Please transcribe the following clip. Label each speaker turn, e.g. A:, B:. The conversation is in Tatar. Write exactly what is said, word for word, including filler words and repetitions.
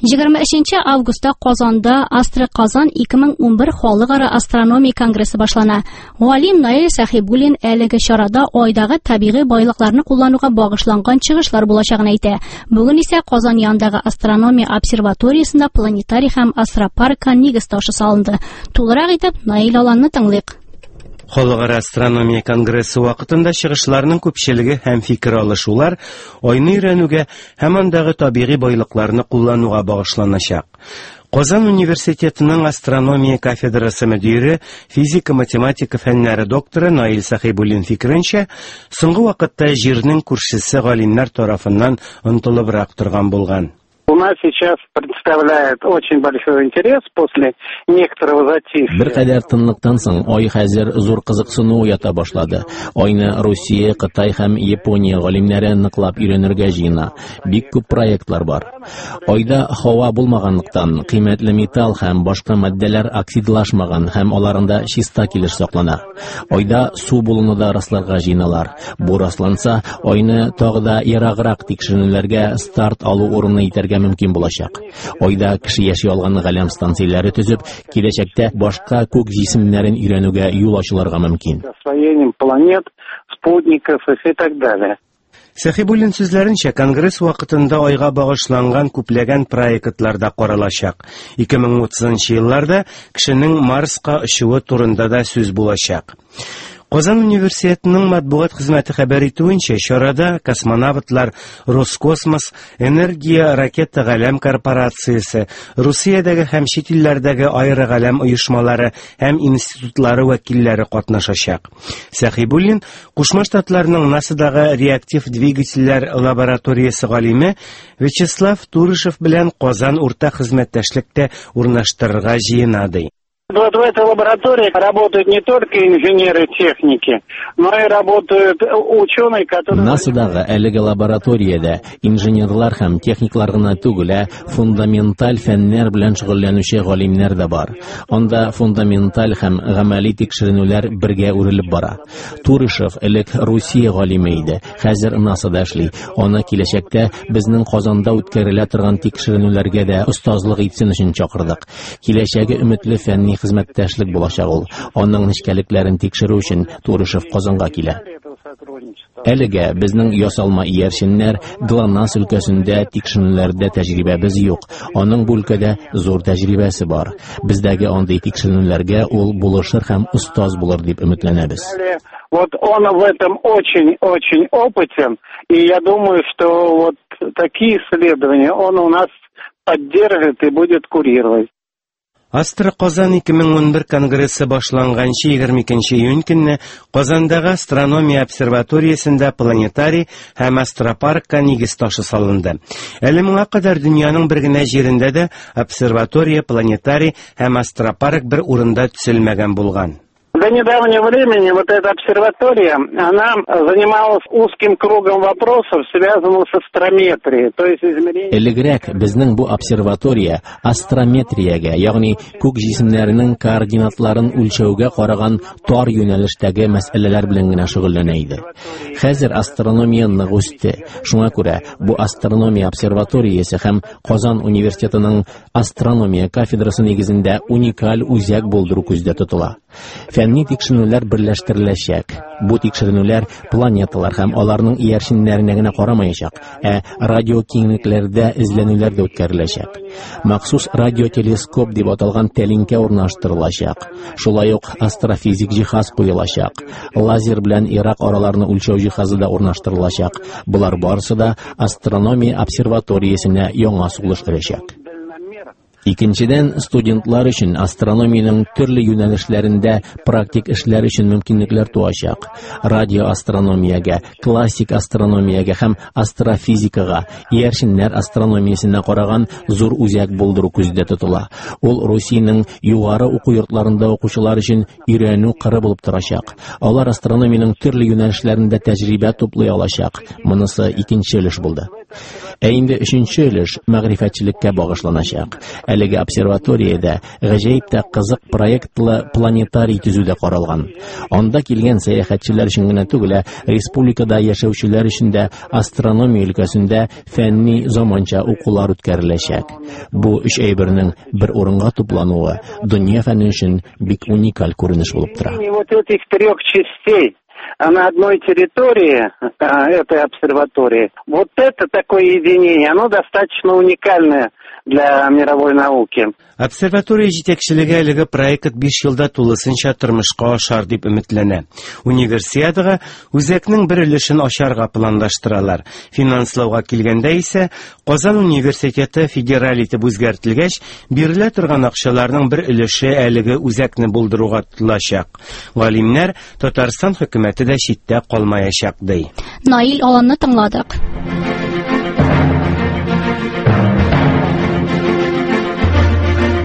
A: егерме өченче августта Казанда Астра-Казан ике мең унбер халыкара астрономия конгрессы башлана. Галим Наил Сахибуллин әлеге чарада айдагы табигый байлыкларны куллануга багышланган чыгышлар булачагын әйтә. Бүген исә Казан янындагы астрономия обсерваториясында планетарий һәм астропаркка нигез ташы салынды. Тулырак итеп Наил Аланны тыңлыйк.
B: Халыкара астрономия конгрессы вакытында чыгышларның күпчелеге һәм фикер алышулар айны өйрәнүгә һәм андагы табигый байлыкларны куллануга багышланачак. Казан университетының астрономия кафедрасы мөдире, физика-математика фәннәре докторы Наил Сахибуллин фикеренчә, соңгы вакытта җирнең күршесе галимнәр тарафыннан онытылыбрак торган булган.
C: У нас сейчас представляет очень большой интерес после некоторого затишья.
D: Бер кадәр тынлыктан соң ай хәзер зур кызыксыну уята башлады. Айны Русия, Кытай һәм Япония галимнәре ныклап өйрәнергә җыена. Бик күп проектлар бар. Айда һава булмаганлыктан кыйммәтле металл һәм башка матдәләр оксидлашмаган һәм аларында чиста килеш саклана. Айда су булуны да расларга җыеналар. Бу расланса, айны тагы да ераграк тикшеренүләргә старт алу урыны итәргә мөмкин булачак. Айда кеше яши алган галәм станцияләре төзеп, киләчәктә башка күк җисемнәрен өйрәнүгә юл ачылырга мөмкин.
C: Освоением планет, спутников и так далее.
B: Сахибуллин сүзләренчә, конгресс вакытында айга багышланган күпләгән проектларда каралачак. ике мең утызынчы елларда кешенең Марска очуы турында да сүз булачак. Казан университетының матбугат хезмәте хәбәр итүенчә, чарада космонавтлар, Роскосмос, Энергия ракета галәм корпорациясе, Русиядәге һәм чит илләрдәге аеры галәм оешмалары һәм институтлары вәкилләре катнашачак. Сахибуллин Кушма Штатларының НАСАдагы реактив двигательләр лабораториясе галиме Вячеслав Турышев белән Казан уртак хезмәттәшлектә урнаштырырга җыена ди.
C: Вот в этой лаборатории работают не только инженеры-техники, но и работают ученые, которые...
D: НАСАдагы әлеге лабораториядә инженерлар һәм техниклар гына түгел, фундаменталь фәннәр белән шөгыльләнүче галимнәр дә бар. Анда фундаменталь һәм гамәли тикшеренүләр бергә үрелеп бара. Турышев элек Русия галиме иде, хәзер НАСАда эшли. Аны киләчәктә безнең Казанда үткәрелә торган тикшеренүләргә дә остазлык итсен өчен чакырдык. Киләчәге өметле фәнни хезмәттәшлек булачак ул. Аның нечкәлекләрен тикшерү өчен Турышев Казанга килә. Әлегә безнең ясалма иярченнәр ГЛОНАСС өлкәсендә тикшеренүләрдә тәҗрибәбез юк. Аның бу өлкәдә зур тәҗрибәсе бар. Бездәге андый тикшеренүләргә ул булышыр һәм остаз булыр дип өметләнәбез.
C: Вот он в этом очень-очень опытен, и я думаю, что вот такие исследования он у нас поддержит и будет курировать.
B: Астра-Казан ике мең унбер конгрессы башланганчы егерме икенче июнь көнне Казандагы астрономия обсерваториясендә планетарий һәм астропаркка нигез ташы салынды. Әле моңа кадәр дөньяның бер генә җирендә дә обсерватория, планетарий һәм астропарк бер урында төзелмәгән булган.
C: До недавнего времени вот эта обсерватория, она занималась узким кругом вопросов, связанных с астрометрией, то есть измерением...
D: Элегрәк безнең бу обсерватория астрометриягә, ягъни күк җисемнәренең координатларын үлчәүгә караган тар юнәлештәге мәсьәләләр белән генә шөгыльләнә иде. Хәзер астрономия нык үсте. Шуңа күрә бу астрономия обсерваториясе һәм Казан университетының астрономия кафедрасы нигезендә уникаль үзәк булдыру күздә тотыла. Фәнни тикшеренүләр берләштереләчәк. Бу тикшеренүләр планеталар һәм аларның иярченнәренә генә карамаячак, ә радиокиңлекләрдә эзләнүләр дә үткәреләчәк. Махсус радиотелескоп дип аталган тәлинкә урнаштырылачак. Шулай ук астрофизик җиһаз куелачак. Лазер белән Ирак араларны үлчәү җиһазы да урнаштырылачак. Булар барысы да астрономия обсерваториясенә яңа сулыш керәчәк. Икенчедән, студентлар өчен астрономиянең төрле юнәлешләрендә практик эшләр өчен мөмкинлекләр туачак. Радиоастрономиягә, классик астрономиягә һәм астрофизикага, иярченнәр астрономиясенә караган зур үзәк булдыру күздә тотыла. Ул Русиянең югары уку йортларында укучылар өчен өйрәнү кыры булып торачак. Алар астрономиянең төрле юнәлешләрендә тәҗрибә туплый алачак. Монысы икенче өлеш булды. Ә инде өченче өлеш мәгърифәтчелеккә багышланачак. Әлеге обсерваториядә гаҗәеп тә кызык проектлы планетарий төзүдә каралган. Анда килгән сәяхәтчеләр өчен генә түгел, республикада яшәүчеләр өчен дә астрономия өлкәсендә фәнни заманча укулар үткәреләчәк. Бу өч әйбернең бер урынга туплануы дөнья фәне өчен бик уникаль күренеш булып тора.
C: Вот этих трех частей на одной территории а, этой обсерватории, вот это такое единение, оно достаточно уникальное для мировой науки.
B: Обсерватория җитәкчелеге әлеге проект биш елда тулысынча тормышка ашар дип өметләнә. Универсиадага үзәкнең бер өлешен ачарга планлаштыралар. Финанслауга килгәндә исә Казан университеты федераль итеп үзгәртелгәч, бирелә торган акчаларның бер өлеше әлеге үзәкне булдыруга тотылачак. Галимнәр Татарстан хөкүмәте дә читтә калмаячак ди.
A: Наил Аланны тыңладык.